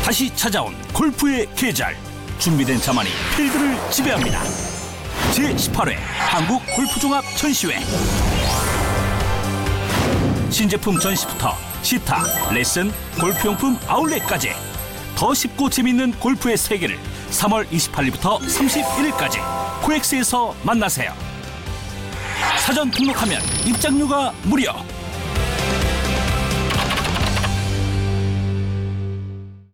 다시 찾아온 골프의 계절. 준비된 자만이 필드를 지배합니다. 제18회 한국 골프종합 전시회. 신제품 전시부터 시타, 레슨, 골프용품 아울렛까지 더 쉽고 재밌는 골프의 세계를 3월 28일부터 31일까지 코엑스에서 만나세요. 사전 등록하면 입장료가 무료.